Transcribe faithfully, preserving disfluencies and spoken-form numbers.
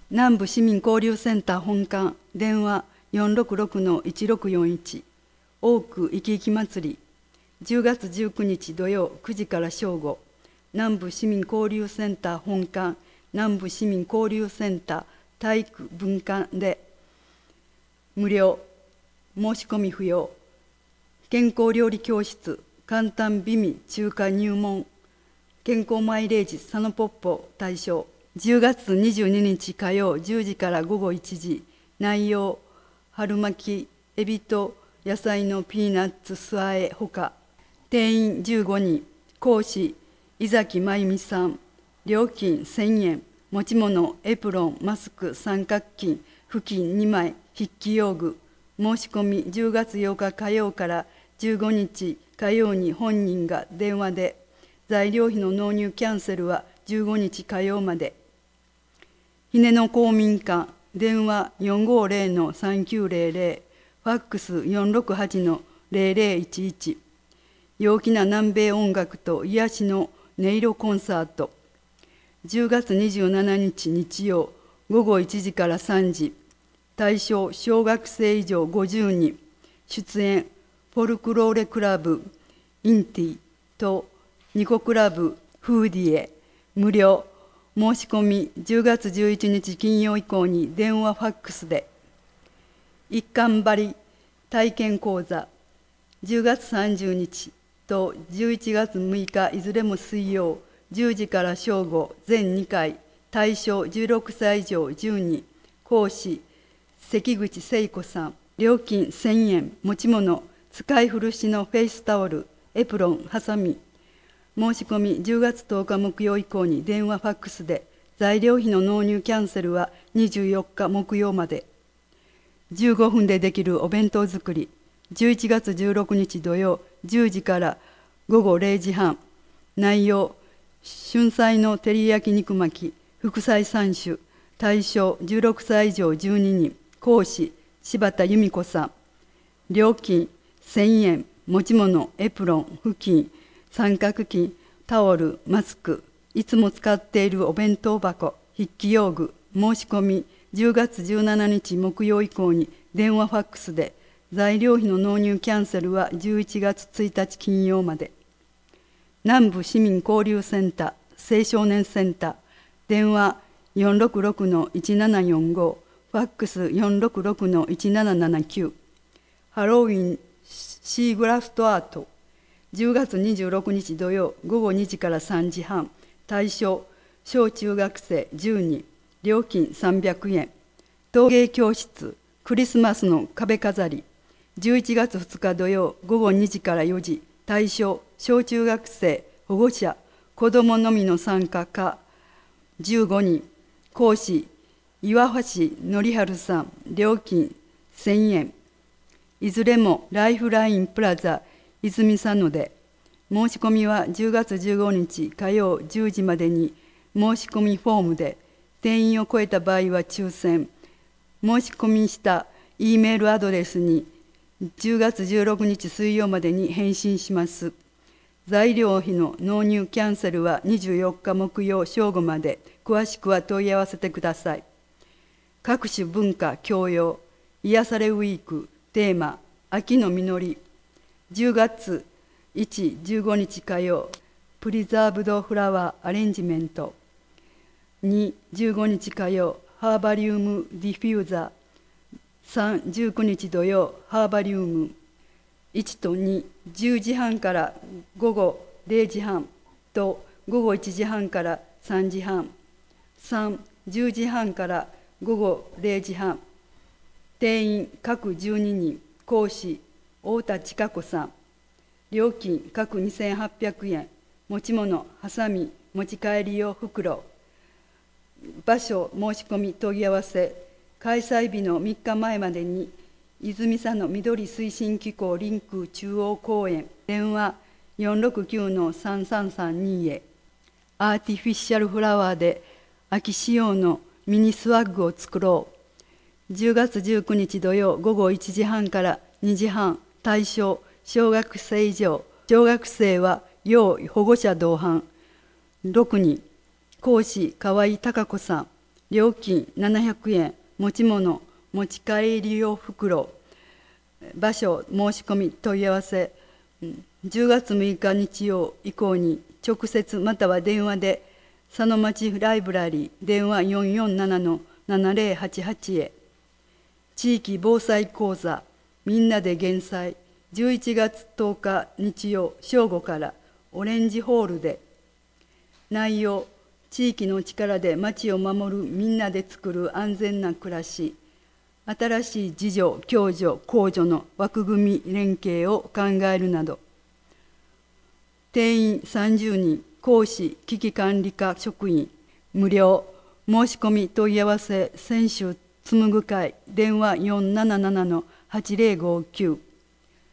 南部市民交流センター本館、電話 よんろくろくのいちろくよんいち、多くいきいき祭り、じゅうがつじゅうくにち土曜くじから正午、南部市民交流センター本館、南部市民交流センター体育文館で無料、申し込み不要。健康料理教室、簡単美味中華入門、健康マイレージサノポッポ対象。じゅうがつにじゅうににち火曜じゅうじから午後いちじ、内容、春巻き、エビと野菜のピーナッツ素和えほか。定員じゅうごにん、講師、井崎真由美さん。料金せんえん、持ち物、エプロン、マスク、三角巾、布巾にまい、筆記用具。申し込みじゅうがつようか火曜からじゅうごにち火曜に本人が電話で、材料費の納入キャンセルはじゅうごにち火曜まで。ひねの公民館、電話 よんごゼロのさんきゅうゼロゼロ、ファックス よんろくはちのゼロゼロいちいち。陽気な南米音楽と癒しの音色コンサート。じゅうがつにじゅうしちにち日曜、午後いちじからさんじ。対象小学生以上ごじゅうにん。出演フォルクローレクラブインティとニコクラブフーディエ。無料。申し込みじゅうがつじゅういちにち金曜以降に電話ファックスで。一貫張り体験講座じゅうがつさんじゅうにちとじゅういちがつむいかいずれも水曜じゅうじから正午全にかい。対象じゅうろくさい以上じゅうにん。講師関口聖子さん。料金せんえん。持ち物使い古しのフェイスタオル、エプロン、ハサミ。申し込みじゅうがつとおか木曜以降に電話ファックスで。材料費の納入キャンセルはにじゅうよっか木曜まで。じゅうごふんでできるお弁当作り。じゅういちがつじゅうろくにち土曜じゅうじから午後れいじはん。内容、春菜の照り焼き肉巻き、副菜さんしゅ。対象じゅうろくさい以上じゅうににん。講師柴田由美子さん。料金せんえん。持ち物エプロン、布巾、三角巾、タオル、マスク。いつも使っているお弁当箱、筆記用具。申し込みじゅうがつじゅうしちにち木曜以降に電話ファックスで。材料費の納入キャンセルはじゅういちがつついたち金曜まで。南部市民交流センター青少年センター、電話 よんろくろくのいちななよんご、ファックス よんろくろくのいちななななきゅう。ハロウィンシーグラフトアートじゅうがつにじゅうろくにち土曜午後にじからさんじはん。対象小中学生じゅうにん。料金さんびゃくえん。陶芸教室クリスマスの壁飾りじゅういちがつふつか土曜午後にじからよじ。対象小中学生、保護者、子どものみの参加かじゅうごにん。講師岩橋則春さん。料金せんえん。いずれもライフラインプラザ泉佐野で。申し込みはじゅうがつじゅうごにち火曜じゅうじまでに申し込みフォームで。定員を超えた場合は抽選。申し込みした E メールアドレスにじゅうがつじゅうろくにち水曜までに返信します。材料費の納入キャンセルはにじゅうよっか木曜正午まで。詳しくは問い合わせてください。各種文化教養癒されウィークテーマ秋の実り。じゅうがついち、じゅうごにち火曜プリザーブドフラワーアレンジメント。に、じゅうごにち火曜ハーバリウムディフューザー。さん、じゅうくにち土曜ハーバリウム。いちとに、じゅうじはんから午後れいじはんと午後いちじはんからさんじはん。さん、じゅうじはんから午後れいじはん。定員各じゅうににん。講師太田千佳子さん。料金各にせんはっぴゃくえん。持ち物ハサミ、持ち帰り用袋。場所申し込み問い合わせ。開催日のみっかまえまでに泉佐野緑推進機構リンク中央公園。電話 よんろくきゅうのさんさんさんに へ。アーティフィシャルフラワーで秋仕様のミニスワッグを作ろう。じゅうがつじゅうくにち土曜午後いちじはんからにじはん。対象小学生以上。小学生は要保護者同伴ろくにん。講師河合貴子さん。 料金ななひゃくえん、持ち物、持ち帰り用袋、場所、申し込み、問い合わせ、じゅうがつむいか日曜以降に直接または電話で佐野町ライブラリー電話 よんよんななのななぜろはちはち へ。地域防災講座みんなで減災じゅういちがつとおか日曜正午からオレンジホールで。内容、地域の力で町を守るみんなで作る安全な暮らし、新しい自助、共助、公助の枠組み連携を考えるなど。定員さんじゅうにん、講師、危機管理課職員、無料、申し込み問い合わせ、選手紡ぐ会、電話よんなななのはちぜろごきゅう。